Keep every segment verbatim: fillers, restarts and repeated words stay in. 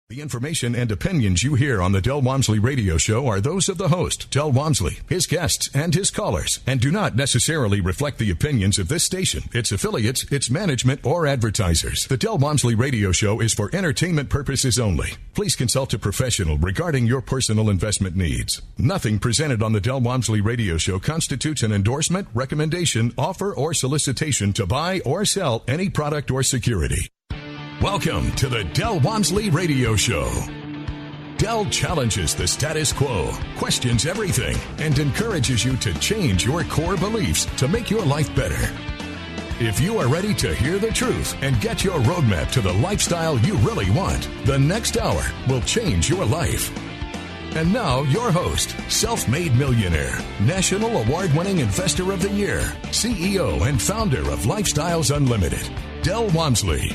The information and opinions you hear on the Del Walmsley Radio Show are those of the host, Del Walmsley, his guests, and his callers, and do not necessarily reflect the opinions of this station, its affiliates, its management, or advertisers. The Del Walmsley Radio Show is for entertainment purposes only. Please consult a professional regarding your personal investment needs. Nothing presented on the Del Walmsley Radio Show constitutes an endorsement, recommendation, offer, or solicitation to buy or sell any product or security. Welcome to the Del Walmsley Radio Show. Del challenges the status quo, questions everything, and encourages you to change your core beliefs to make your life better. If you are ready to hear the truth and get your roadmap to the lifestyle you really want, the next hour will change your life. And now, your host, self-made millionaire, national award-winning investor of the year, C E O and founder of Lifestyles Unlimited, Del Walmsley.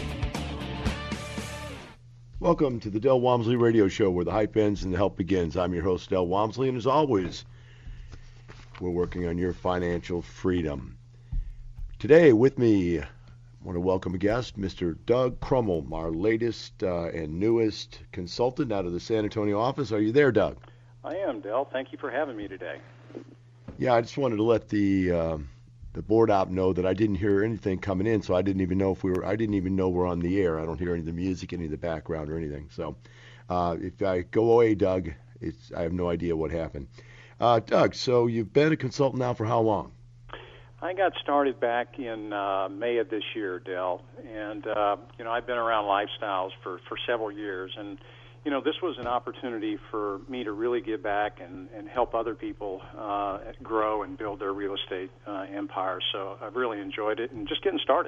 Welcome to the Del Walmsley Radio Show, where the hype ends and the help begins. I'm your host, Del Walmsley, and as always, we're working on your financial freedom. Today, with me, I want to welcome a guest, Mister Doug Crummell, our latest uh, and newest consultant out of the San Antonio office. Are you there, Doug? I am, Del. Thank you for having me today. Yeah, I just wanted to let the uh, the board op know that I didn't hear anything coming in, so I didn't even know if we were. I didn't even know we're on the air. I don't hear any of the music, any of the background, or anything. So, uh, if I go away, Doug, it's I have no idea what happened. Uh, Doug, so you've been a consultant now for how long? I got started back in uh, May of this year, Del, and uh, you know I've been around lifestyles for, for several years, and you know this was an opportunity for me to really give back and, and help other people uh, grow and build their real estate uh, empire. So I've really enjoyed it, and just getting started.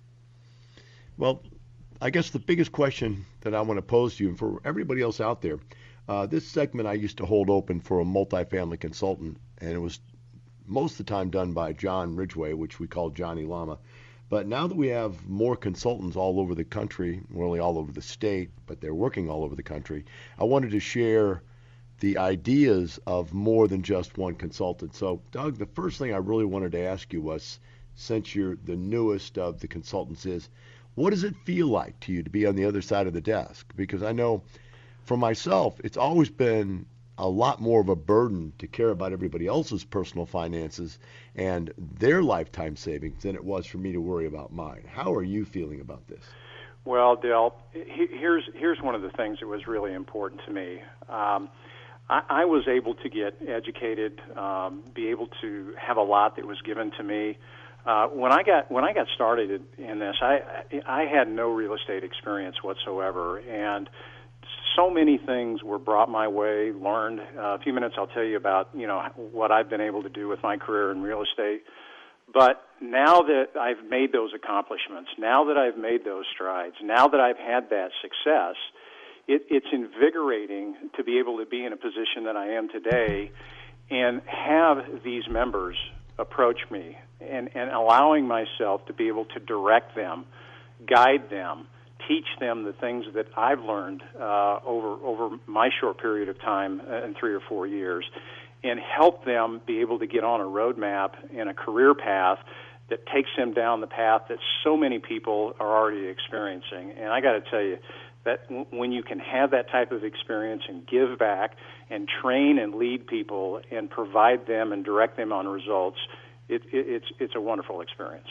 Well, I guess the biggest question that I want to pose to you, and for everybody else out there, uh, this segment I used to hold open for a multifamily consultant, and it was most of the time done by John Ridgway, which we call Johnny Lama. But now that we have more consultants all over the country, really all over the state, but they're working all over the country, I wanted to share the ideas of more than just one consultant. So, Doug, the first thing I really wanted to ask you was, since you're the newest of the consultants, is what does it feel like to you to be on the other side of the desk? Because I know for myself, it's always been a lot more of a burden to care about everybody else's personal finances and their lifetime savings than it was for me to worry about mine. How are you feeling about this? Well, Del, here's here's one of the things that was really important to me. Um, I, I was able to get educated, um, be able to have a lot that was given to me. Uh, when I got when I got started in this, I I had no real estate experience whatsoever, and so many things were brought my way, learned. Uh, a few minutes I'll tell you about, you know, what I've been able to do with my career in real estate. But now that I've made those accomplishments, now that I've made those strides, now that I've had that success, it, it's invigorating to be able to be in a position that I am today and have these members approach me and, and allowing myself to be able to direct them, guide them, teach them the things that I've learned uh, over over my short period of time uh, in three or four years, and help them be able to get on a roadmap and a career path that takes them down the path that so many people are already experiencing. And I got to tell you that w- when you can have that type of experience and give back and train and lead people and provide them and direct them on results, it, it, it's it's a wonderful experience.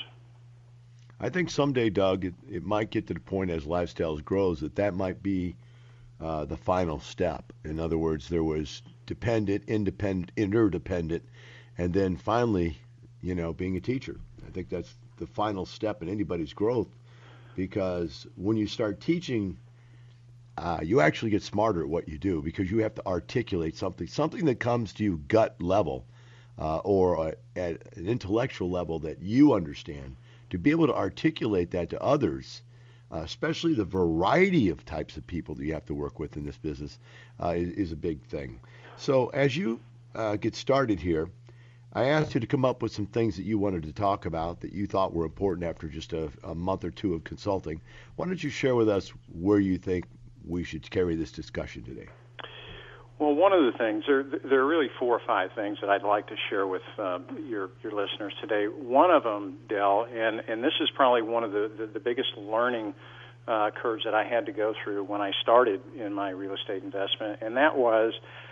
I think someday, Doug, it, it might get to the point as Lifestyles grows that that might be uh, the final step. In other words, there was dependent, independent, interdependent, and then finally, you know, being a teacher. I think that's the final step in anybody's growth, because when you start teaching, uh, you actually get smarter at what you do, because you have to articulate something, something that comes to you gut level uh, or uh, at an intellectual level that you understand. To be able to articulate that to others, uh, especially the variety of types of people that you have to work with in this business, uh, is, is a big thing. So as you uh, get started here, I asked you to come up with some things that you wanted to talk about that you thought were important after just a, a month or two of consulting. Why don't you share with us where you think we should carry this discussion today? Well, one of the things, there, there are really four or five things that I'd like to share with uh, your, your listeners today. One of them, Del, and, and this is probably one of the, the, the biggest learning uh, curves that I had to go through when I started in my real estate investment, and that was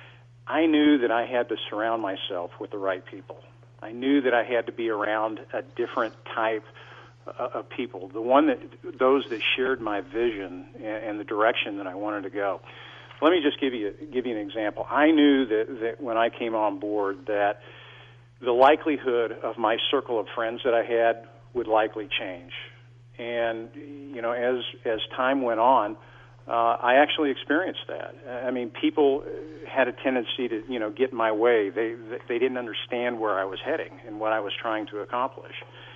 I knew that I had to surround myself with the right people. I knew that I had to be around a different type of people, the one that those that shared my vision and the direction that I wanted to go. Let me just give you give you an example. I knew that, that when I came on board that the likelihood of my circle of friends that I had would likely change. And, you know, as as time went on, uh, I actually experienced that. I mean, people had a tendency to, you know, get in my way. They they didn't understand where I was heading and what I was trying to accomplish.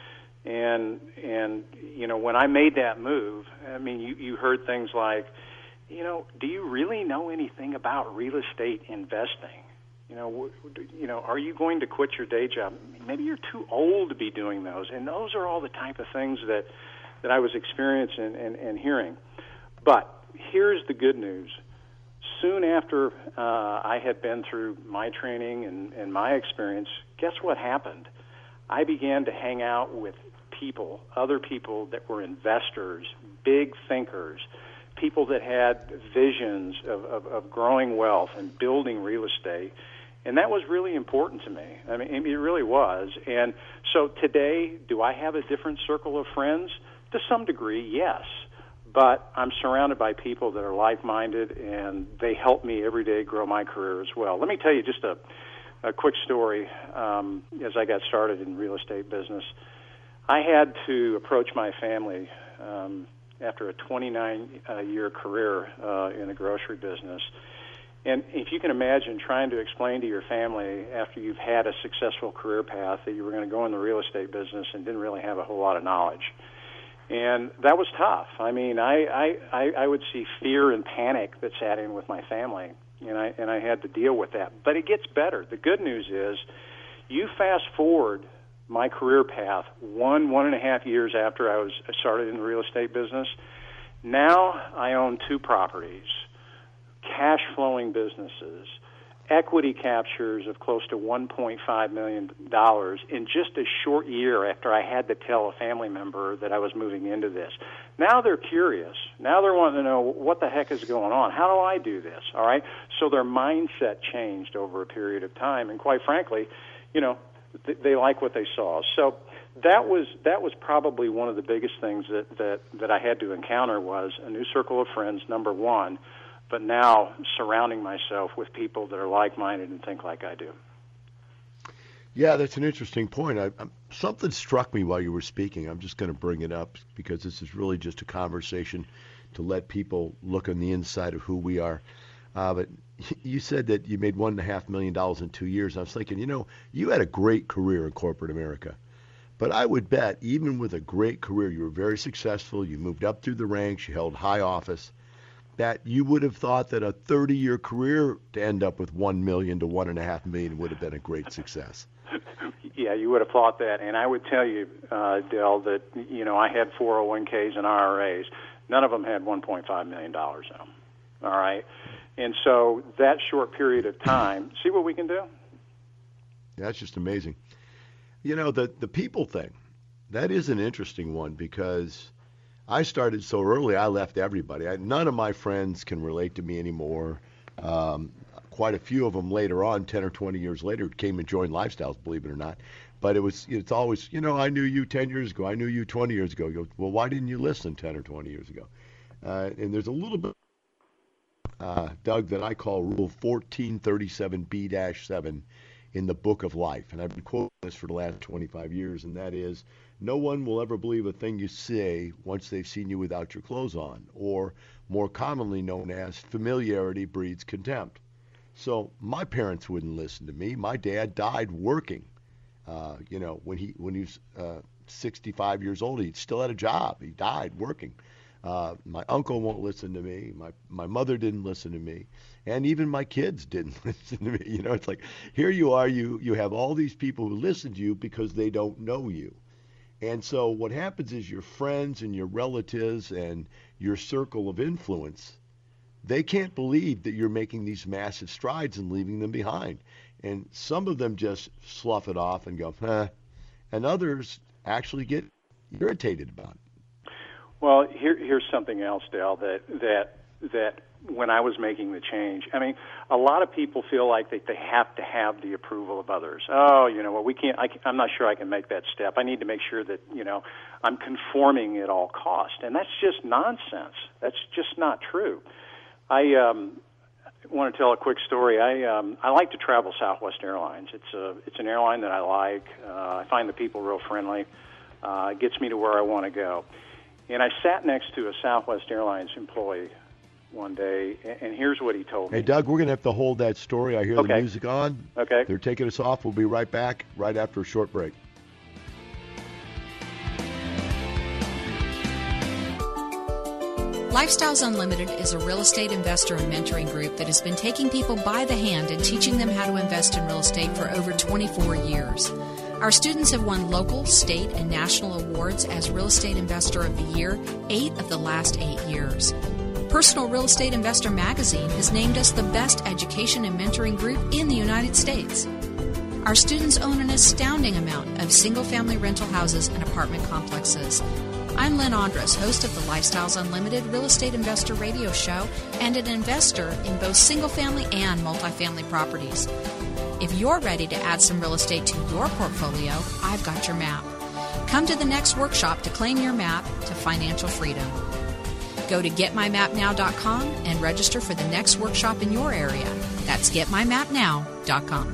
And, and you know, when I made that move, I mean, you, you heard things like, you know, do you really know anything about real estate investing? You know, you know, are you going to quit your day job? Maybe you're too old to be doing those. And those are all the type of things that, that I was experiencing and, and hearing. But here's the good news. Soon after uh, I had been through my training and, and my experience, guess what happened? I began to hang out with people, other people that were investors, big thinkers, people that had visions of, of, of growing wealth and building real estate. And that was really important to me. I mean, it really was. And so today, do I have a different circle of friends? To some degree, yes. But I'm surrounded by people that are like-minded, and they help me every day grow my career as well. Let me tell you just a, a quick story. Um, as I got started in real estate business, I had to approach my family um, after a twenty-nine-year uh, career uh, in the grocery business. And if you can imagine trying to explain to your family after you've had a successful career path that you were going to go in the real estate business and didn't really have a whole lot of knowledge. And that was tough. I mean, I, I, I would see fear and panic that sat in with my family, and I, and I had to deal with that. But it gets better. The good news is you fast forward my career path one, one and a half years after I was I started in the real estate business. Now I own two properties, cash flowing businesses, equity captures of close to one point five million dollars in just a short year after I had to tell a family member that I was moving into this. Now they're curious. Now they're wanting to know what the heck is going on. How do I do this? All right. So their mindset changed over a period of time, and quite frankly, you know, th- they like what they saw. So that was that was probably one of the biggest things that that that I had to encounter was a new circle of friends. Number one. But now surrounding myself with people that are like-minded and think like I do. Yeah, that's an interesting point. I, I, something struck me while you were speaking. I'm just going to bring it up because this is really just a conversation to let people look on the inside of who we are. Uh, but you said that you made one and a half million dollars in two years. I was thinking, you know, you had a great career in corporate America. But I would bet, even with a great career, you were very successful. You moved up through the ranks. You held high office. That you would have thought that a thirty-year career to end up with one million to one and a half million would have been a great success. Yeah, you would have thought that, and I would tell you, uh, Del, that you know I had four oh one k's and I R As. None of them had one point five million dollars in them. All right, and so that short period of time, see what we can do. That's just amazing. You know, the the people thing, that is an interesting one because I started so early, I left everybody. I, none of my friends can relate to me anymore. Um, quite a few of them later on, ten or twenty years later, came and joined Lifestyles, believe it or not. But it was, it's always, you know, I knew you ten years ago. I knew you twenty years ago. You go, well, why didn't you listen ten or twenty years ago? Uh, and there's a little bit, uh, Doug, that I call Rule fourteen thirty-seven B seven in the Book of Life. And I've been quoting this for the last twenty-five years, and that is, no one will ever believe a thing you say once they've seen you without your clothes on, or more commonly known as familiarity breeds contempt. So my parents wouldn't listen to me. My dad died working. Uh, you know, when he when he was uh, sixty-five years old, he still had a job. He died working. Uh, my uncle won't listen to me. My my mother didn't listen to me, and even my kids didn't listen to me. You know, it's like here you are. You you have all these people who listen to you because they don't know you. And so what happens is your friends and your relatives and your circle of influence, they can't believe that you're making these massive strides and leaving them behind. And some of them just slough it off and go, huh. And others actually get irritated about it. Well, here, here's something else, Dale, that that that when I was making the change, I mean, a lot of people feel like they, they have to have the approval of others. Oh, you know, well, we can't. I can, I'm not sure I can make that step. I need to make sure that, you know, I'm conforming at all cost, and that's just nonsense. That's just not true. I um, want to tell a quick story. I um, I like to travel Southwest Airlines. It's a it's an airline that I like. Uh, I find the people real friendly. Uh, it gets me to where I want to go. And I sat next to a Southwest Airlines employee one day, and here's what he told me. Hey, Doug, we're going to have to hold that story. I hear Okay. the music on. Okay. They're taking us off. We'll be right back right after a short break. Lifestyles Unlimited is a real estate investor and mentoring group that has been taking people by the hand and teaching them how to invest in real estate for over twenty-four years. Our students have won local, state, and national awards as Real Estate Investor of the Year eight of the last eight years. Personal Real Estate Investor magazine has named us the best education and mentoring group in the United States. Our students own an astounding amount of single-family rental houses and apartment complexes. I'm Lynn Andres, host of the Lifestyles Unlimited Real Estate Investor Radio Show and an investor in both single-family and multifamily properties. If you're ready to add some real estate to your portfolio, I've got your map. Come to the next workshop to claim your map to financial freedom. Go to get my map now dot com and register for the next workshop in your area. That's get my map now dot com.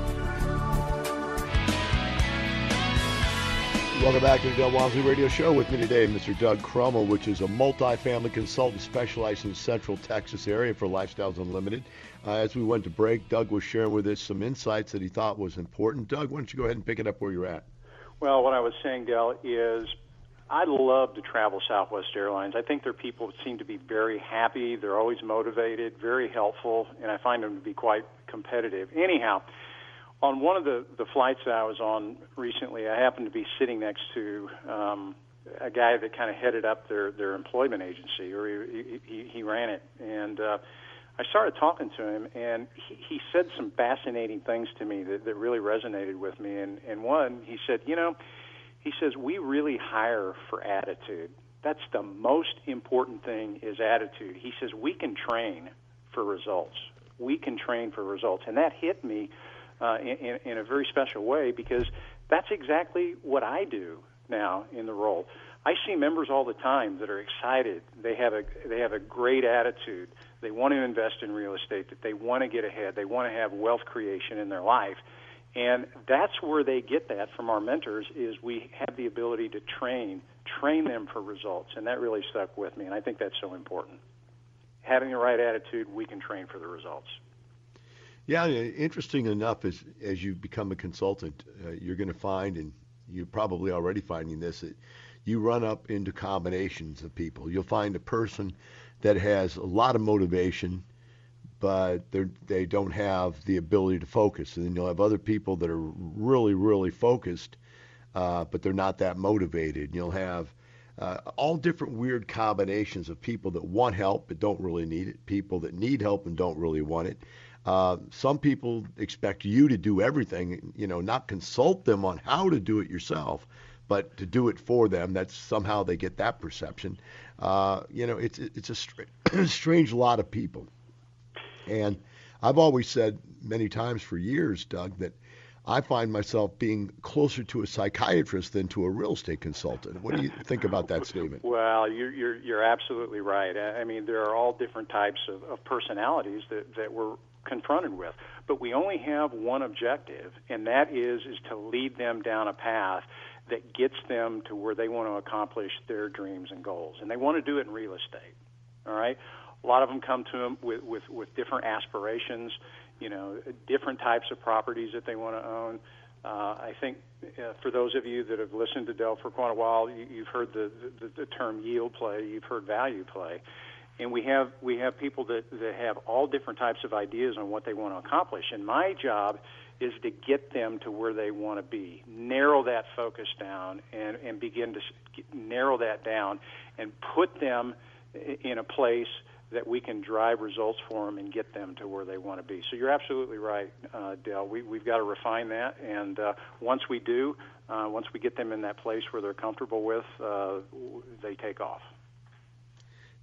Welcome back to the Del Walmsley Radio Show. With me today, Mister Doug Crummell, which is a multifamily consultant specializing in the Central Texas area for Lifestyles Unlimited. Uh, as we went to break, Doug was sharing with us some insights that he thought was important. Doug, why don't you go ahead and pick it up where you're at? Well, what I was saying, Del, is I love to travel Southwest Airlines. I think their people seem to be very happy. They're always motivated, very helpful, and I find them to be quite competitive. Anyhow, on one of the, the flights that I was on recently, I happened to be sitting next to um, a guy that kind of headed up their, their employment agency, or he, he, he ran it. And uh, I started talking to him, and he, he said some fascinating things to me that, that really resonated with me. And, and one, he said, you know, he says, we really hire for attitude. That's the most important thing is attitude. He says, we can train for results. We can train for results. And that hit me uh, in, in a very special way because that's exactly what I do now in the role. I see members all the time that are excited. They have a they have a great attitude. They want to invest in real estate, that they want to get ahead. They want to have wealth creation in their life. And that's where they get that from our mentors is we have the ability to train, train them for results. And that really stuck with me, and I think that's so important. Having the right attitude, we can train for the results. Yeah, interesting enough, as, as you become a consultant, uh, you're going to find, and you're probably already finding this, that you run up into combinations of people. You'll find a person that has a lot of motivation, but they they don't have the ability to focus. And then you'll have other people that are really, really focused, uh, but they're not that motivated. You'll have uh, all different weird combinations of people that want help but don't really need it, people that need help and don't really want it. Uh, some people expect you to do everything, you know, not consult them on how to do it yourself, but to do it for them. That's somehow they get that perception. Uh, you know, it's it's a str- strange lot of people. And I've always said many times for years, Doug, that I find myself being closer to a psychiatrist than to a real estate consultant. What do you think about that statement? Well, you're you're, you're absolutely right. I mean, there are all different types of, of personalities that, that we're confronted with, but we only have one objective, and that is is to lead them down a path that gets them to where they want to accomplish their dreams and goals, and they want to do it in real estate. All right, a lot of them come to them with with, with different aspirations, you know, different types of properties that they want to own. Uh, I think uh, for those of you that have listened to Del for quite a while, you, you've heard the, the the term yield play, you've heard value play. And we have we have people that, that have all different types of ideas on what they want to accomplish. And my job is to get them to where they want to be, narrow that focus down, and, and begin to narrow that down and put them in a place that we can drive results for them and get them to where they want to be. So you're absolutely right, uh, Dale. We, we've got to refine that. And uh, once we do, uh, once we get them in that place where they're comfortable with, uh, they take off.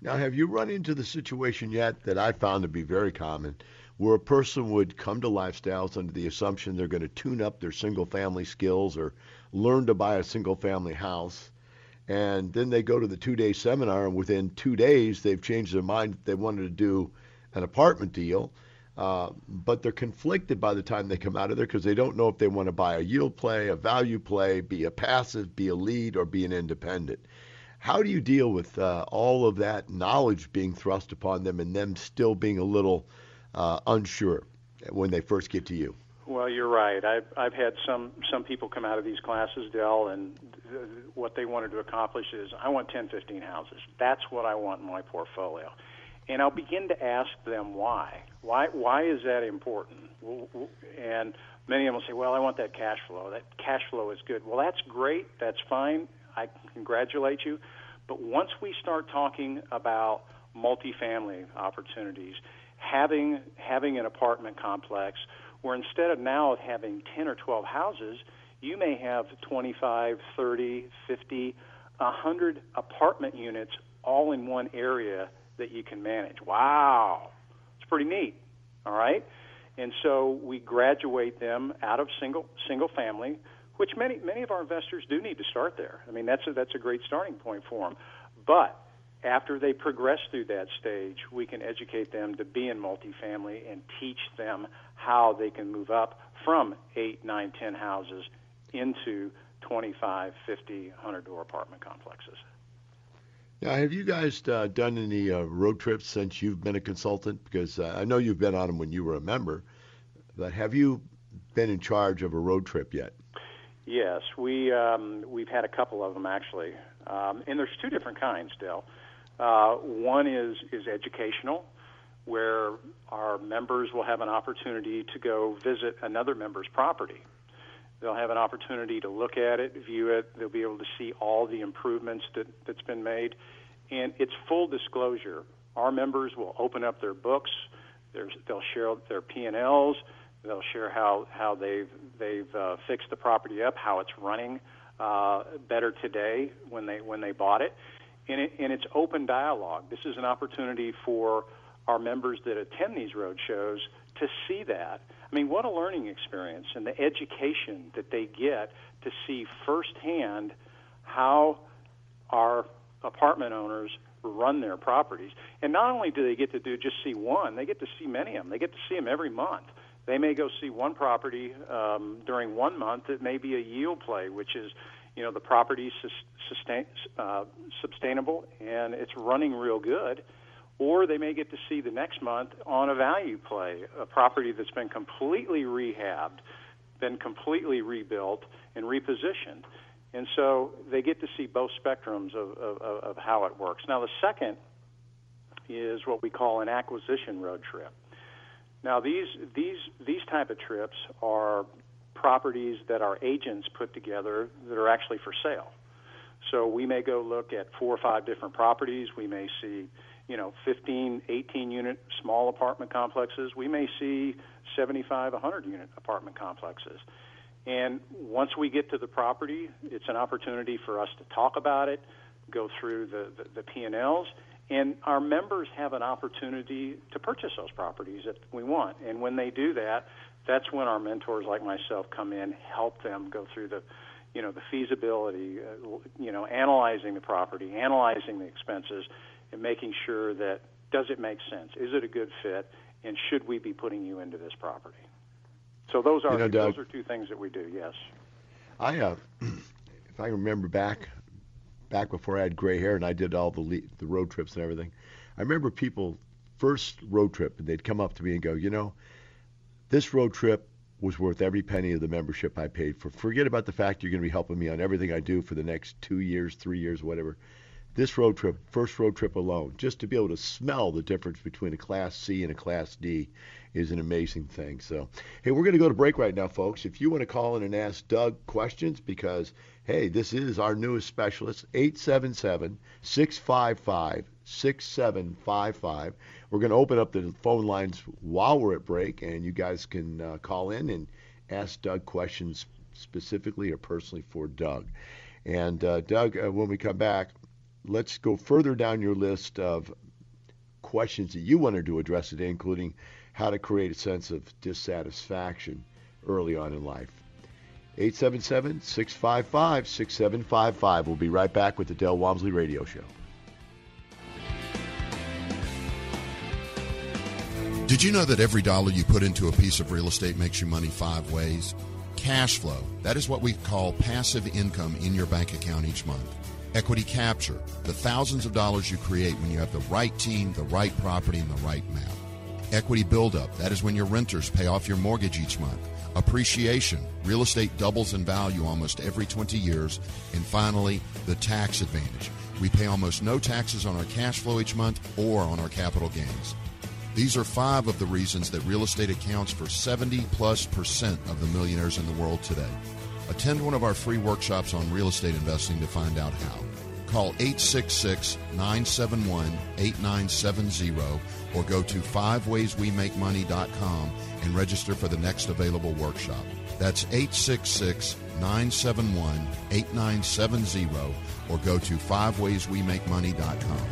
Now, have you run into the situation yet that I found to be very common, where a person would come to Lifestyles under the assumption they're going to tune up their single-family skills or learn to buy a single-family house, and then they go to the two-day seminar, and within two days they've changed their mind. They wanted to do an apartment deal, uh, but they're conflicted by the time they come out of there because they don't know if they want to buy a yield play, a value play, be a passive, be a lead, or be an independent. How do you deal with uh, all of that knowledge being thrust upon them and them still being a little uh, unsure when they first get to you? Well, you're right. I've, I've had some, some people come out of these classes, Del, and th- what they wanted to accomplish is, I want ten, fifteen houses. That's what I want in my portfolio. And I'll begin to ask them why. Why, why is that important? And many of them will say, well, I want that cash flow. That cash flow is good. Well, that's great. That's fine. I congratulate you. But once we start talking about multifamily opportunities, having having an apartment complex where instead of now having ten or twelve houses, you may have twenty-five, thirty, fifty, one hundred apartment units all in one area that you can manage. Wow. It's pretty neat. All right? And so we graduate them out of single single family, which many many of our investors do need to start there. I mean, that's a, that's a great starting point for them. But after they progress through that stage, we can educate them to be in multifamily and teach them how they can move up from eight, nine, ten houses into twenty-five, fifty, one hundred door apartment complexes. Now, have you guys uh, done any uh, road trips since you've been a consultant? Because uh, I know you've been on them when you were a member, but have you been in charge of a road trip yet? Yes, we, um, we've had a couple of them, actually. Um, and there's two different kinds, Del. Uh, one is, is educational, where our members will have an opportunity to go visit another member's property. They'll have an opportunity to look at it, view it. They'll be able to see all the improvements that, that's been made. And it's full disclosure. Our members will open up their books. There's, they'll share their P and Ls. They'll share how, how they've, they've uh, fixed the property up, how it's running uh, better today when they, when they bought it. And, it. and it's open dialogue. This is an opportunity for our members that attend these road shows to see that. I mean, what a learning experience, and the education that they get to see firsthand how our apartment owners run their properties. And not only do they get to do just see one, they get to see many of them. They get to see them every month. They may go see one property um, during one month. It may be a yield play, which is, you know, the property's sustain, uh, sustainable and it's running real good. Or they may get to see the next month on a value play, a property that's been completely rehabbed, been completely rebuilt and repositioned. And so they get to see both spectrums of, of, of how it works. Now, the second is what we call an acquisition road trip. Now, these these these type of trips are properties that our agents put together that are actually for sale. So we may go look at four or five different properties. We may see, you know, fifteen, eighteen unit small apartment complexes. We may see seventy-five, one hundred unit apartment complexes. And once we get to the property, it's an opportunity for us to talk about it, go through the, the, the P and Ls, and our members have an opportunity to purchase those properties that we want. And when they do that, that's when our mentors like myself come in, help them go through the, you know, the feasibility, uh, you know, analyzing the property, analyzing the expenses, and making sure that does it make sense? Is it a good fit? And should we be putting you into this property? So those are you know, Doug, those are two things that we do. Yes. I uh, if I remember back back before I had gray hair and I did all the le- the road trips and everything, I remember people first road trip and they'd come up to me and go, you know, this road trip was worth every penny of the membership I paid for. Forget about the fact you're going to be helping me on everything I do for the next two years, three years, whatever. This road trip, first road trip alone, just to be able to smell the difference between a Class C and a Class D is an amazing thing. So, hey, we're going to go to break right now, folks. If you want to call in and ask Doug questions, because, hey, this is our newest specialist, eight seven seven, six five five, six seven five five. We're going to open up the phone lines while we're at break, and you guys can uh, call in and ask Doug questions specifically or personally for Doug. And, uh, Doug, uh, when we come back, let's go further down your list of questions that you wanted to address today, including how to create a sense of dissatisfaction early on in life. eight seven seven, six five five, six seven five five. We'll be right back with the Del Walmsley Radio Show. Did you know that every dollar you put into a piece of real estate makes you money five ways? Cash flow, that is what we call passive income in your bank account each month. Equity capture, the thousands of dollars you create when you have the right team, the right property, and the right map. Equity buildup, that is when your renters pay off your mortgage each month. Appreciation, real estate doubles in value almost every twenty years. And finally, the tax advantage. We pay almost no taxes on our cash flow each month or on our capital gains. These are five of the reasons that real estate accounts for seventy plus percent of the millionaires in the world today. Attend one of our free workshops on real estate investing to find out how. Call eight six six, nine seven one, eight nine seven zero or go to five ways we make money dot com and register for the next available workshop. That's eight six six, nine seven one, eight nine seven zero or go to five ways we make money dot com.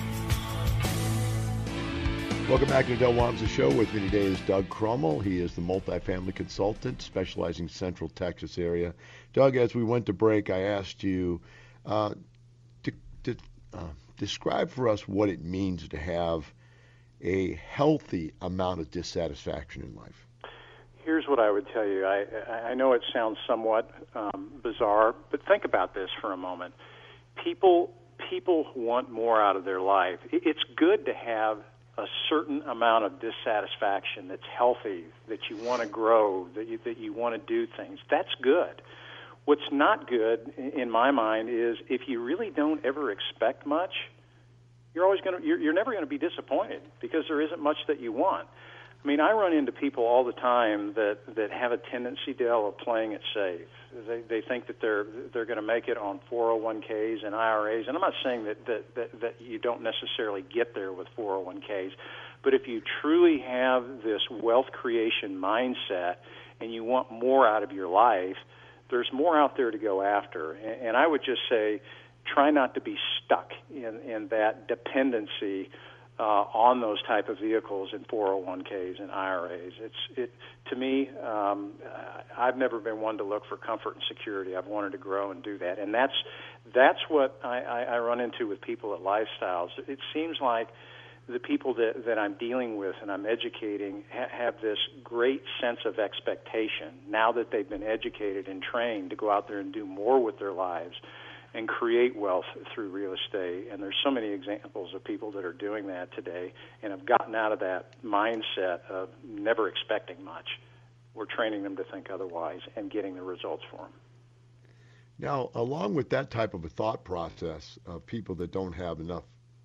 Welcome back to the Del Walmsley Show. With me today is Doug Crummell. He is the multifamily consultant specializing in the Central Texas area. Doug, as we went to break, I asked you uh, to, to uh, describe for us what it means to have a healthy amount of dissatisfaction in life. Here's what I would tell you. I, I know it sounds somewhat um, bizarre, but think about this for a moment. People, people want more out of their life. It's good to have a certain amount of dissatisfaction that's healthy, that you want to grow, that you, that you want to do things. That's good. What's not good, in my mind, is if you really don't ever expect much, you're always going to, you're, you're never going to be disappointed because there isn't much that you want. I mean, I run into people all the time that, that have a tendency, Dale, of playing it safe. They they think that they're they're going to make it on four oh one k's and I R As, and I'm not saying that, that, that, that you don't necessarily get there with four oh one k's, but if you truly have this wealth creation mindset and you want more out of your life, there's more out there to go after. And, and I would just say, try not to be stuck in, in that dependency Uh, on those type of vehicles in four oh one k's and I R As. It's it to me. Um, I've never been one to look for comfort and security. I've wanted to grow and do that, and that's that's what I, I, I run into with people at Lifestyles. It seems like the people that, that I'm dealing with and I'm educating ha- have this great sense of expectation now that they've been educated and trained to go out there and do more with their lives and create wealth through real estate. And there's so many examples of people that are doing that today and have gotten out of that mindset of never expecting much. We're training them to think otherwise and getting the results for them. Now, along with that type of a thought process of people that don't have enough,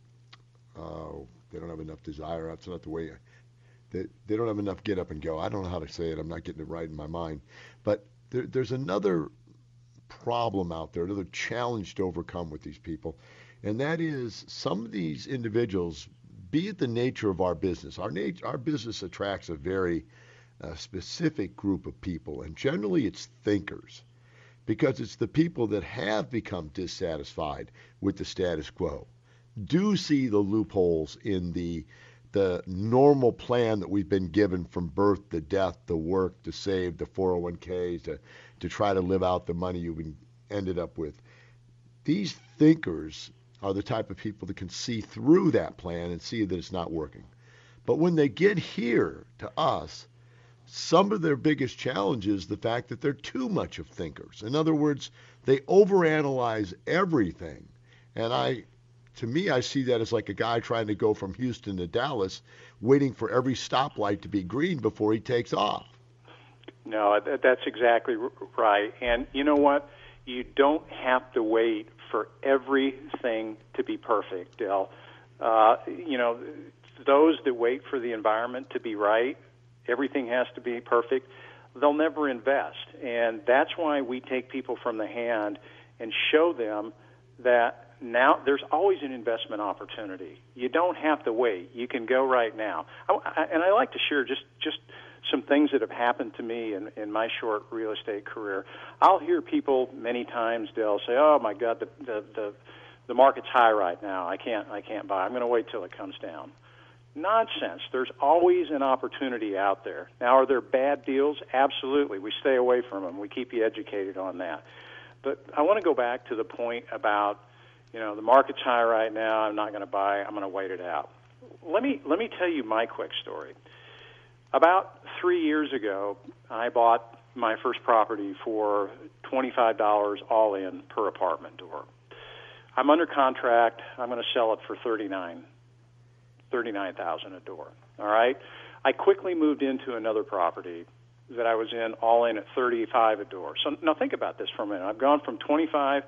uh, they don't have enough desire, that's not the way, they, they don't have enough get up and go. I don't know how to say it. I'm not getting it right in my mind. But there, there's another problem out there, another challenge to overcome with these people, and that is some of these individuals, be it the nature of our business, our nature, our business attracts a very uh, specific group of people, and generally it's thinkers, because it's the people that have become dissatisfied with the status quo, do see the loopholes in the the normal plan that we've been given from birth to death, to work, to save, the four oh one k's, to, to try to live out the money you've been, ended up with. These thinkers are the type of people that can see through that plan and see that it's not working. But when they get here to us, some of their biggest challenge is the fact that they're too much of thinkers. In other words, they overanalyze everything. And I... To me, I see that as like a guy trying to go from Houston to Dallas, waiting for every stoplight to be green before he takes off. No, that's exactly right. And you know what? You don't have to wait for everything to be perfect, Del. Uh, you know, those that wait for the environment to be right, everything has to be perfect, they'll never invest. And that's why we take people from the hand and show them that now there's always an investment opportunity. You don't have to wait. You can go right now. I, I, and I like to share just, just some things that have happened to me in, in my short real estate career. I'll hear people many times, they'll say, oh, my God, the, the, the, the market's high right now. I can't I can't buy. I'm going to wait till it comes down. Nonsense. There's always an opportunity out there. Now, are there bad deals? Absolutely. We stay away from them. We keep you educated on that. But I want to go back to the point about, you know, the market's high right now. I'm not going to buy. I'm going to wait it out. Let me let me tell you my quick story. About three years ago, I bought my first property for twenty-five dollars all in per apartment door. I'm under contract. I'm going to sell it for thirty-nine thirty-nine thousand dollars a door. All right? I quickly moved into another property that I was in all in at thirty-five a door. So now think about this for a minute. I've gone from twenty-five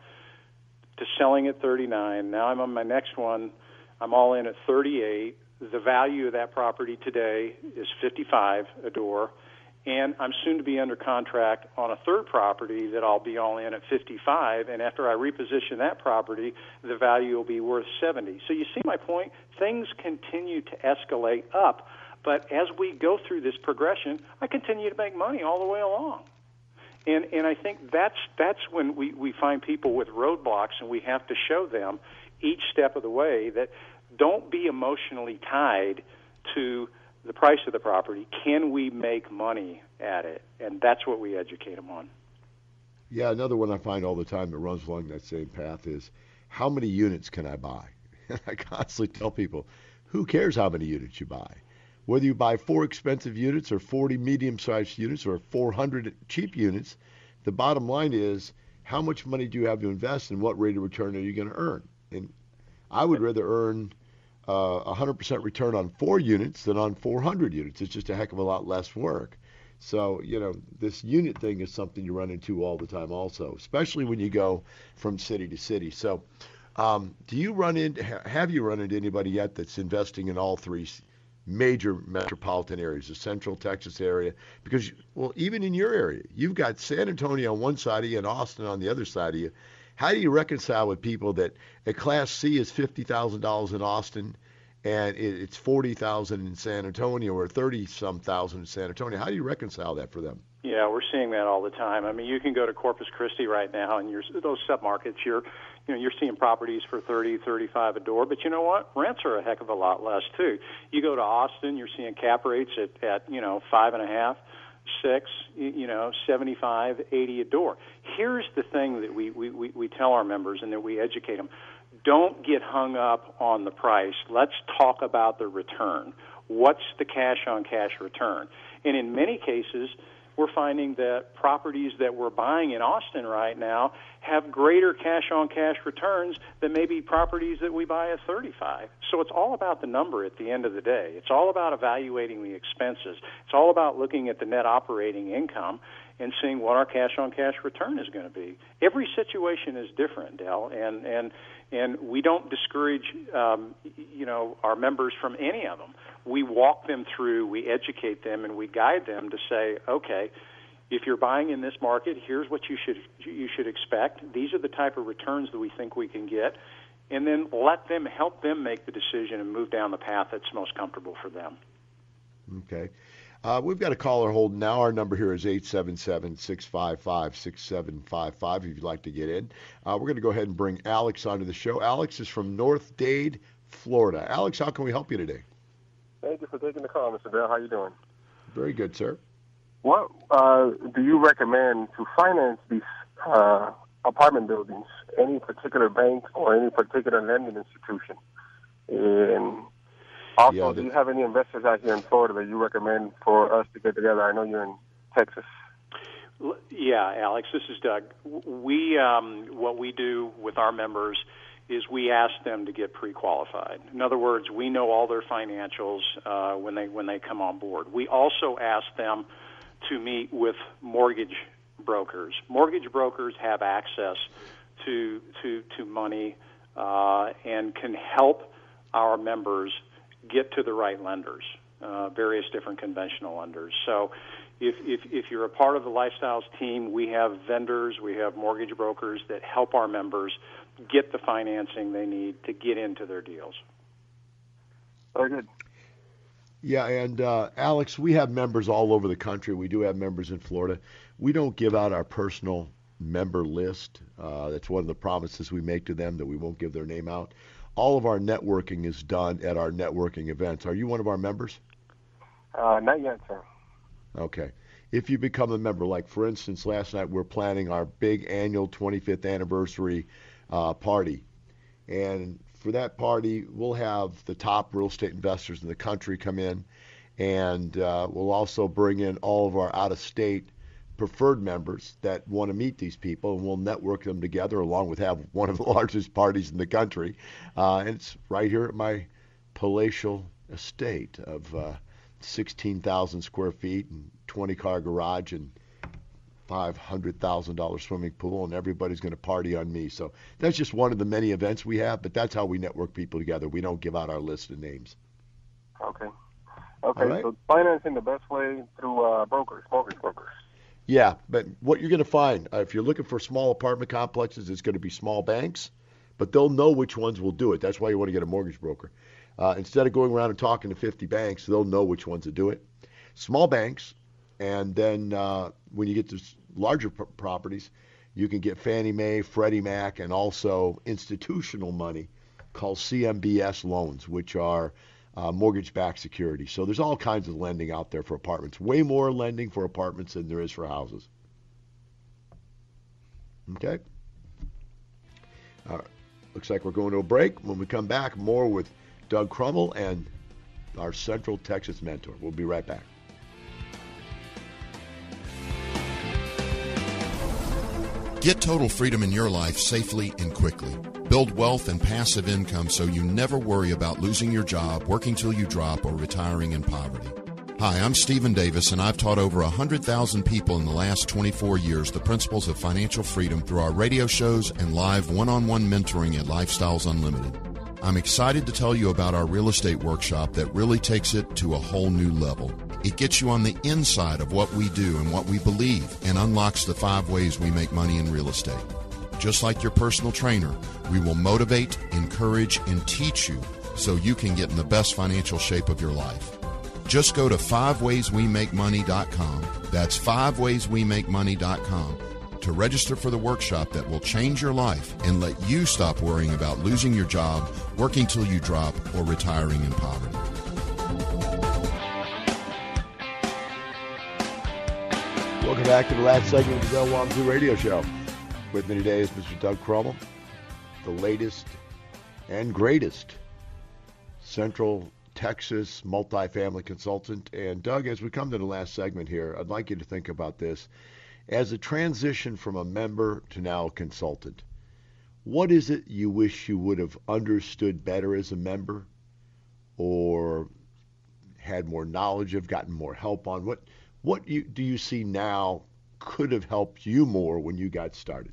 to selling at thirty-nine. Now I'm on my next one. I'm all in at thirty-eight. The value of that property today is fifty-five a door. And I'm soon to be under contract on a third property that I'll be all in at fifty-five, and after I reposition that property, the value will be worth seventy. So you see my point? Things continue to escalate up, but as we go through this progression, I continue to make money all the way along. And and I think that's that's when we, we find people with roadblocks, and we have to show them each step of the way that don't be emotionally tied to the price of the property. Can we make money at it? And that's what we educate them on. Yeah, another one I find all the time that runs along that same path is, how many units can I buy? I constantly tell people, who cares how many units you buy? Whether you buy four expensive units or forty medium-sized units or four hundred cheap units, the bottom line is, how much money do you have to invest and what rate of return are you going to earn? And I would rather earn Uh, one hundred percent return on four units than on four hundred units. It's just a heck of a lot less work. So, you know, this unit thing is something you run into all the time also, especially when you go from city to city. So um, do you run into, have you run into anybody yet that's investing in all three major metropolitan areas, the central Texas area? Because, well, even in your area, you've got San Antonio on one side of you and Austin on the other side of you. How do you reconcile with people that a Class C is fifty thousand dollars in Austin and it's forty thousand dollars in San Antonio or thirty-some thousand in San Antonio? How do you reconcile that for them? Yeah, we're seeing that all the time. I mean, you can go to Corpus Christi right now, and you're, those submarkets, you're, you know, you're seeing properties for thirty, thirty-five a door. But you know what? Rents are a heck of a lot less too. You go to Austin, you're seeing cap rates at, at you know five and a half. Six, you know, seventy-five, eighty a door. Here's the thing that we, we, we tell our members and that we educate them. Don't get hung up on the price. Let's talk about the return. What's the cash-on-cash return? And in many cases, we're finding that properties that we're buying in Austin right now have greater cash-on-cash returns than maybe properties that we buy at thirty-five. So it's all about the number at the end of the day. It's all about evaluating the expenses. It's all about looking at the net operating income and seeing what our cash-on-cash return is going to be. Every situation is different, Del, and and and we don't discourage um, you know our members from any of them. We walk them through, we educate them, and we guide them to say, okay, if you're buying in this market, here's what you should you should expect. These are the type of returns that we think we can get, and then let them help them make the decision and move down the path that's most comfortable for them. Okay. Uh, we've got a caller holding now. Our number here is eight seven seven, six five five, six seven five five if you'd like to get in. Uh, we're going to go ahead and bring Alex onto the show. Alex is from North Dade, Florida. Alex, how can we help you today? Thank you for taking the call, Mister Bell. How you doing? Very good, sir. What uh, do you recommend to finance these uh, apartment buildings? Any particular bank or any particular lending institution? And also, yeah, the, do you have any investors out here in Florida that you recommend for us to get together? I know you're in Texas. Yeah, Alex, this is Doug. We um, what we do with our members is we ask them to get pre-qualified. In other words, we know all their financials uh, when they when they come on board. We also ask them to meet with mortgage brokers. Mortgage brokers have access to to to money uh, and can help our members get to the right lenders, uh, various different conventional lenders. So if, if if you're a part of the Lifestyles team, we have vendors, we have mortgage brokers that help our members get the financing they need to get into their deals. Very good. Yeah, and uh, Alex, we have members all over the country. We do have members in Florida. We don't give out our personal member list. Uh, that's one of the promises we make to them, that we won't give their name out. All of our networking is done at our networking events. Are you one of our members? Uh, not yet, sir. Okay. If you become a member, like for instance, last night we're planning our big annual twenty-fifth anniversary uh, party. And for that party, we'll have the top real estate investors in the country come in, and uh, we'll also bring in all of our out-of-state preferred members that want to meet these people, and we'll network them together along with have one of the largest parties in the country. Uh, and it's right here at my palatial estate of uh, sixteen thousand square feet and twenty-car garage and five hundred thousand dollars swimming pool, and everybody's going to party on me. So that's just one of the many events we have, but that's how we network people together. We don't give out our list of names. Okay. Okay, right. So financing the best way through uh, brokers, mortgage brokers. Yeah, but what you're going to find, uh, if you're looking for small apartment complexes, it's going to be small banks, but they'll know which ones will do it. That's why you want to get a mortgage broker. Uh, instead of going around and talking to fifty banks, they'll know which ones to do it. Small banks, and then uh, when you get to larger p- properties, you can get Fannie Mae, Freddie Mac, and also institutional money called C M B S loans, which are uh, mortgage-backed securities. So there's all kinds of lending out there for apartments. Way more lending for apartments than there is for houses. Okay? All right. Looks like we're going to a break. When we come back, more with Doug Crummell and our Central Texas mentor. We'll be right back. Get total freedom in your life safely and quickly. Build wealth and passive income so you never worry about losing your job, working till you drop, or retiring in poverty. Hi, I'm Stephen Davis, and I've taught over one hundred thousand people in the last twenty-four years the principles of financial freedom through our radio shows and live one-on-one mentoring at Lifestyles Unlimited. I'm excited to tell you about our real estate workshop that really takes it to a whole new level. It gets you on the inside of what we do and what we believe, and unlocks the five ways we make money in real estate. Just like your personal trainer, we will motivate, encourage, and teach you so you can get in the best financial shape of your life. Just go to five ways we make money dot com. That's five ways we make money dot com to register for the workshop that will change your life and let you stop worrying about losing your job, working till you drop, or retiring in poverty. Welcome back to the last segment of the Del Walmsley Radio Show. With me today is Mister Doug Crummell, the latest and greatest Central Texas multifamily consultant. And Doug, as we come to the last segment here, I'd like you to think about this. As a transition from a member to now a consultant, what is it you wish you would have understood better as a member, or had more knowledge of, gotten more help on? What what you, do you see now could have helped you more when you got started?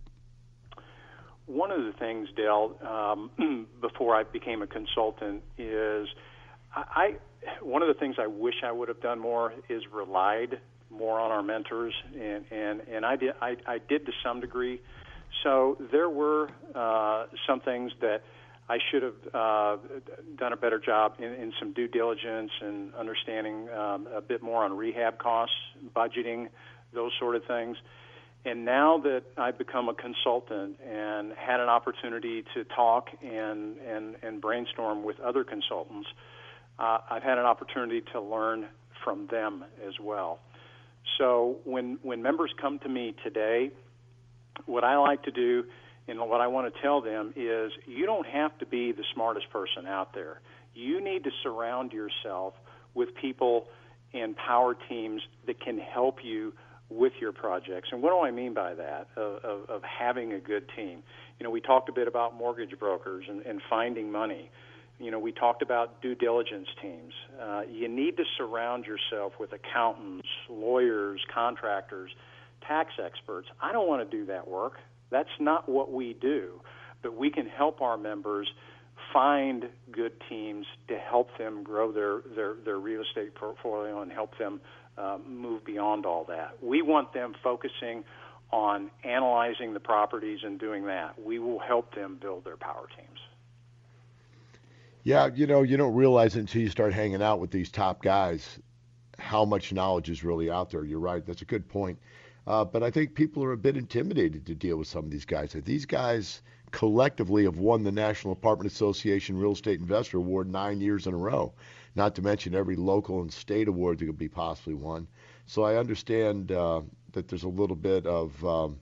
One of the things, Dale, um, before I became a consultant is I, I one of the things I wish I would have done more is relied more on our mentors, and, and, and I did I, I did to some degree. So there were uh, some things that I should have uh, done a better job in, in some due diligence and understanding um, a bit more on rehab costs, budgeting, those sort of things. And now that I've become a consultant and had an opportunity to talk and, and, and brainstorm with other consultants, uh, I've had an opportunity to learn from them as well. So when when members come to me today, what I like to do and what I want to tell them is you don't have to be the smartest person out there. You need to surround yourself with people and power teams that can help you with your projects. And what do I mean by that, of, of, of having a good team? You know, we talked a bit about mortgage brokers and, and finding money. You know, we talked about due diligence teams. Uh, you need to surround yourself with accountants, lawyers, contractors, tax experts. I don't want to do that work. That's not what we do. But we can help our members find good teams to help them grow their, their, their real estate portfolio and help them uh, move beyond all that. We want them focusing on analyzing the properties and doing that. We will help them build their power teams. Yeah, you know, you don't realize it until you start hanging out with these top guys how much knowledge is really out there. You're right. That's a good point. Uh, but I think people are a bit intimidated to deal with some of these guys. These guys collectively have won the National Apartment Association Real Estate Investor Award nine years in a row, not to mention every local and state award that could be possibly won. So I understand uh, that there's a little bit of um,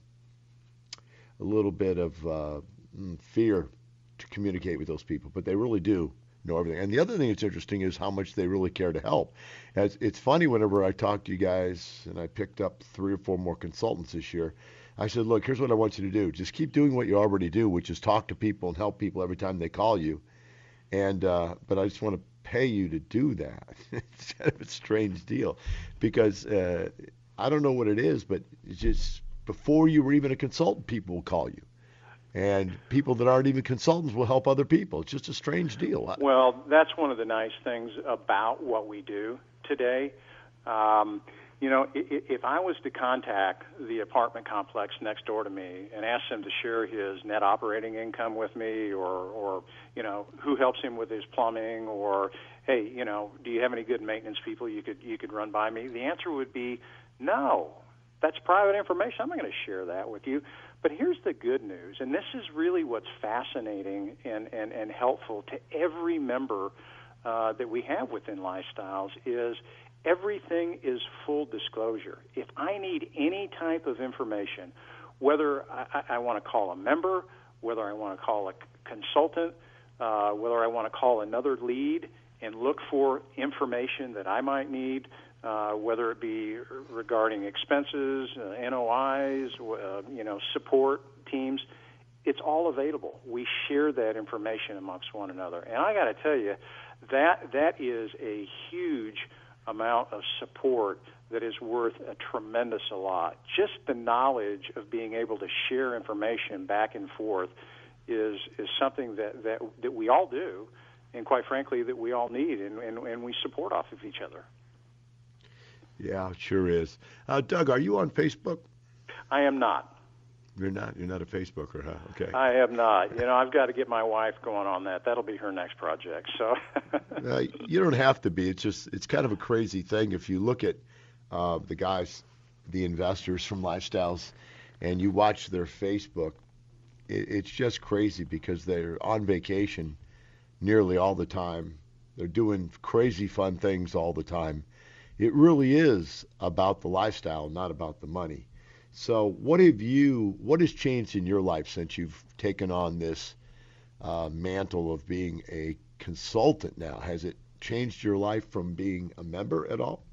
a little bit of uh, fear to communicate with those people, but they really do know everything. And the other thing that's interesting is how much they really care to help. As it's funny, whenever I talk to you guys, and I picked up three or four more consultants this year, I said, look, here's what I want you to do. Just keep doing what you already do, which is talk to people and help people every time they call you. And uh, but I just want to pay you to do that. It's kind of a strange deal, because uh, I don't know what it is, but it's just before you were even a consultant, people will call you. And people that aren't even consultants will help other people. It's just a strange deal. Well, that's one of the nice things about what we do today. Um, you know, if I was to contact the apartment complex next door to me and ask them to share his net operating income with me, or, or you know, who helps him with his plumbing, or, hey, you know, do you have any good maintenance people you could you could run by me? The answer would be no. That's private information. I'm not going to share that with you. But here's the good news, and this is really what's fascinating and, and, and helpful to every member uh, that we have within Lifestyles, is everything is full disclosure. If I need any type of information, whether I, I want to call a member, whether I want to call a consultant, uh, whether I want to call another lead and look for information that I might need, Uh, whether it be regarding expenses, uh, N O Is, uh, you know, support teams, it's all available. We share that information amongst one another. And I got to tell you, that that is a huge amount of support that is worth a tremendous a lot. Just the knowledge of being able to share information back and forth is is something that, that, that we all do, and quite frankly, that we all need, and, and, and we support off of each other. Yeah, it sure is. Uh, Doug, are you on Facebook? I am not. You're not. You're not a Facebooker, huh? Okay. I am not. You know, I've got to get my wife going on that. That'll be her next project. So. uh, you don't have to be. It's just it's kind of a crazy thing. If you look at uh, the guys, the investors from Lifestyles, and you watch their Facebook, it, it's just crazy because they're on vacation nearly all the time. They're doing crazy fun things all the time. It really is about the lifestyle, not about the money. So what have you, what has changed in your life since you've taken on this uh, mantle of being a consultant now? Has it changed your life from being a member at all?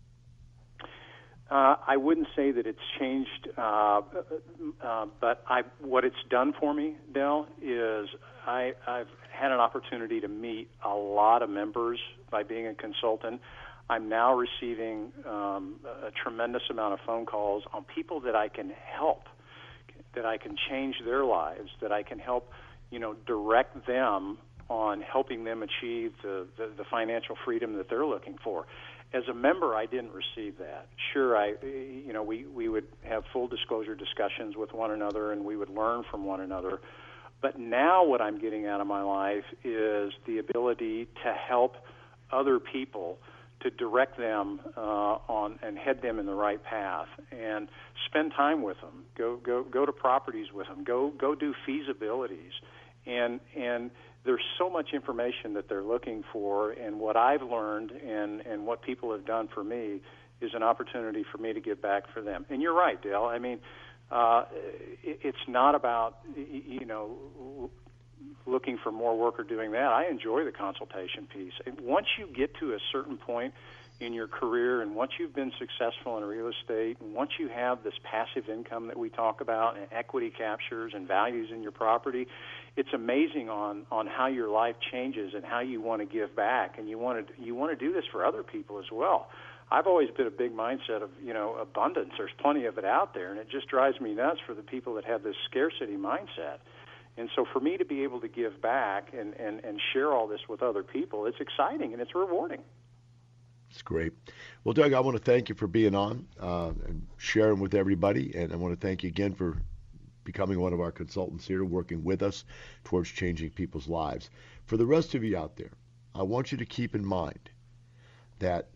Uh, I wouldn't say that it's changed, uh, uh, but I, what it's done for me, Del, is I, I've had an opportunity to meet a lot of members by being a consultant. I'm now receiving um, a tremendous amount of phone calls on people that I can help, that I can change their lives, that I can help, you know, direct them on helping them achieve the, the, the financial freedom that they're looking for. As a member, I didn't receive that. Sure, I, you know, we, we would have full disclosure discussions with one another, and we would learn from one another. But now what I'm getting out of my life is the ability to help other people, to direct them uh, on and head them in the right path, and spend time with them. Go go go to properties with them. Go go do feasibilities, and and there's so much information that they're looking for. And what I've learned and and what people have done for me is an opportunity for me to give back for them. And you're right, Dale. I mean, uh, it, it's not about you know. looking for more work or doing that. I enjoy the consultation piece. And once you get to a certain point in your career, and once you've been successful in real estate, and once you have this passive income that we talk about, and equity captures and values in your property, it's amazing on, on how your life changes and how you want to give back, and you want to you want to do this for other people as well. I've always been a big mindset of, you know, abundance. There's plenty of it out there, and it just drives me nuts for the people that have this scarcity mindset. And so for me to be able to give back and, and, and share all this with other people, it's exciting and it's rewarding. It's great. Well, Doug, I want to thank you for being on uh, and sharing with everybody. And I want to thank you again for becoming one of our consultants here, working with us towards changing people's lives. For the rest of you out there, I want you to keep in mind that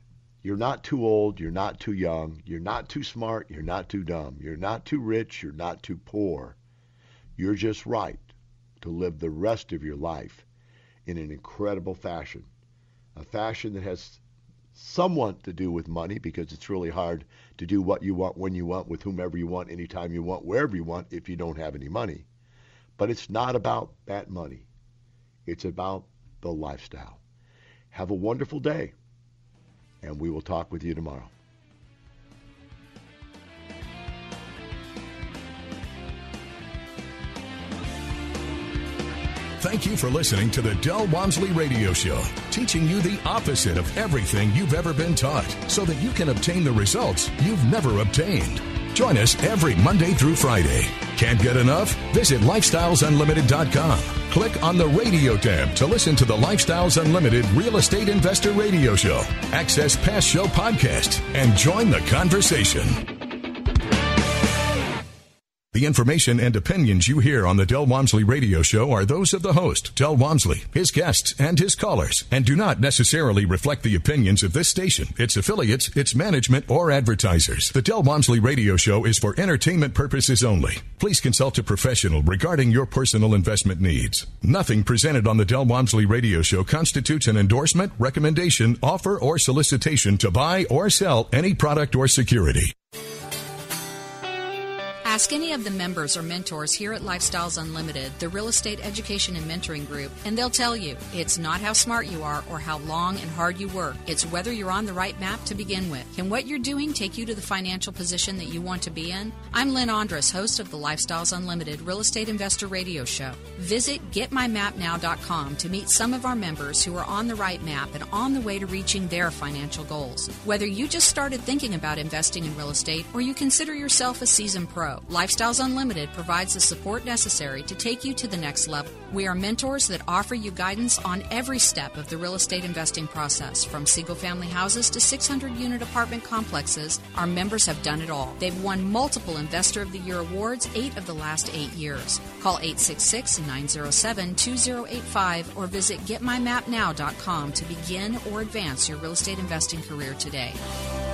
You're not too old. You're not too young. You're not too smart. You're not too dumb. You're not too rich. You're not too poor. You're just right to live the rest of your life in an incredible fashion, a fashion that has somewhat to do with money, because it's really hard to do what you want, when you want, with whomever you want, anytime you want, wherever you want, if you don't have any money. But it's not about that money. It's about the lifestyle. Have a wonderful day, and we will talk with you tomorrow. Thank you for listening to the Del Walmsley Radio Show, teaching you the opposite of everything you've ever been taught, so that you can obtain the results you've never obtained. Join us every Monday through Friday. Can't get enough? Visit lifestyles unlimited dot com. Click on the radio tab to listen to the Lifestyles Unlimited Real Estate Investor Radio Show. Access past show podcasts and join the conversation. The information and opinions you hear on the Del Walmsley Radio Show are those of the host, Del Walmsley, his guests, and his callers, and do not necessarily reflect the opinions of this station, its affiliates, its management, or advertisers. The Del Walmsley Radio Show is for entertainment purposes only. Please consult a professional regarding your personal investment needs. Nothing presented on the Del Walmsley Radio Show constitutes an endorsement, recommendation, offer, or solicitation to buy or sell any product or security. Ask any of the members or mentors here at Lifestyles Unlimited, the real estate education and mentoring group, and they'll tell you it's not how smart you are or how long and hard you work. It's whether you're on the right map to begin with. Can what you're doing take you to the financial position that you want to be in? I'm Lynn Andrus, host of the Lifestyles Unlimited Real Estate Investor Radio Show. Visit get my map now dot com to meet some of our members who are on the right map and on the way to reaching their financial goals. Whether you just started thinking about investing in real estate or you consider yourself a seasoned pro, Lifestyles Unlimited provides the support necessary to take you to the next level. We are mentors that offer you guidance on every step of the real estate investing process. From single-family houses to six hundred unit apartment complexes, our members have done it all. They've won multiple Investor of the Year awards eight of the last eight years. Call eight six six, nine zero seven, two zero eight five or visit get my map now dot com to begin or advance your real estate investing career today.